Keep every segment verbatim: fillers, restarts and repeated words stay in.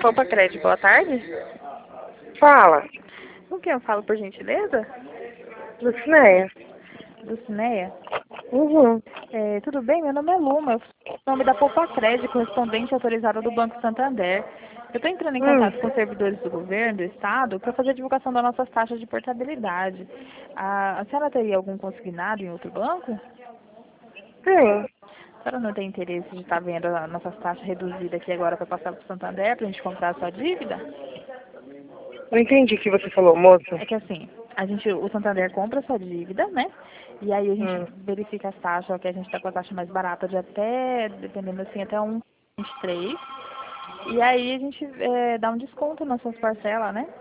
Poupa Crédito, boa tarde. Fala. Com quem eu falo, por gentileza? Lucinéia. Lucinéia? Uhum. É, tudo bem? Meu nome é Luma. Eu sou o nome da Poupa Crédito, correspondente autorizada do Banco Santander. Eu estou entrando em Hum. contato com os servidores do governo, do Estado, para fazer a divulgação das nossas taxas de portabilidade. A, a senhora teria algum consignado em outro banco? Sim. A senhora não tem interesse de estar vendo as nossas taxas reduzidas aqui agora para passar para o Santander, para a gente comprar a sua dívida? Não entendi o que você falou, moço. É que assim, a gente, o Santander compra a sua dívida, né? E aí a gente Hum. verifica as taxas, que a gente está com a taxa mais barata de até, dependendo assim, até um vírgula vinte e três. E aí a gente é, dá um desconto nas suas parcelas, né?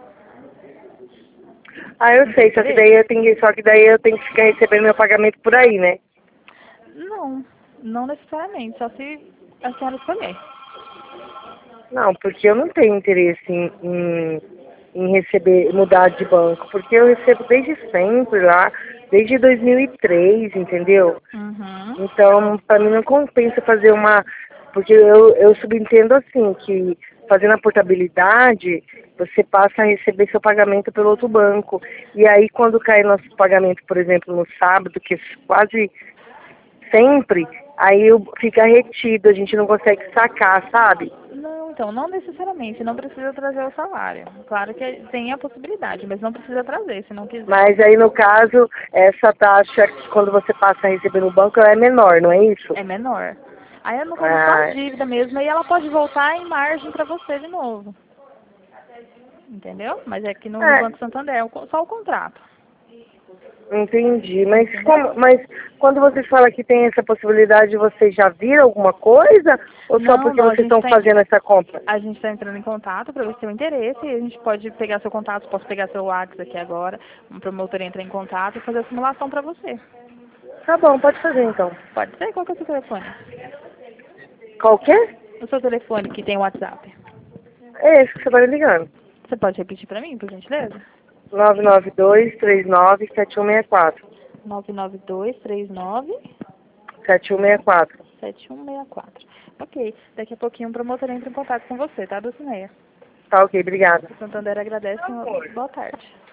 Ah, eu Não tem sei, só que interesse? daí eu tenho que, só que daí eu tenho que ficar recebendo meu pagamento por aí, né? Não, não necessariamente, só se a senhora escolher. Não, porque eu não tenho interesse em, em, em receber, mudar de banco, porque eu recebo desde sempre lá, desde dois mil e três, entendeu? Uhum. Então, para mim não compensa fazer uma, porque eu, eu subentendo assim, que fazendo a portabilidade, você passa a receber seu pagamento pelo outro banco. E aí quando cai nosso pagamento, por exemplo, no sábado, que é quase sempre, aí eu- fica retido, a gente não consegue sacar, sabe? Não, então, não necessariamente, não precisa trazer o salário. Claro que tem a possibilidade, mas não precisa trazer, se não quiser. Mas aí no caso, essa taxa, quando você passa a receber no banco, ela é menor, não é isso? É menor. Aí é no caso só a Ah, dívida mesmo, aí ela pode voltar em margem para você de novo. Entendeu? Mas é que no, no é, Banco Santander é o co- só o contrato. entendi. Mas Entendeu? como, mas quando vocês falam que tem essa possibilidade, vocês já viram alguma coisa? Ou só Não, porque não, a vocês gente estão está fazendo essa compra? a gente tá entrando em contato para ver se tem um interesse e a gente pode pegar seu contato, posso pegar seu WhatsApp aqui agora, um promotor entra em contato e fazer a simulação para você. Tá bom, pode fazer então. Pode ser? Qual que é o seu telefone? Qual que é? O seu telefone que tem WhatsApp. É esse que você vai ligando. Você pode repetir para mim, por gentileza? nove nove dois, três nove, sete um seis quatro. nove nove dois três nove sete um seis quatro. sete um seis quatro. Ok, daqui a pouquinho o promotor entra em contato com você, tá, Dulcineia? Tá ok, obrigada. O Santander agradece. Uma boa tarde.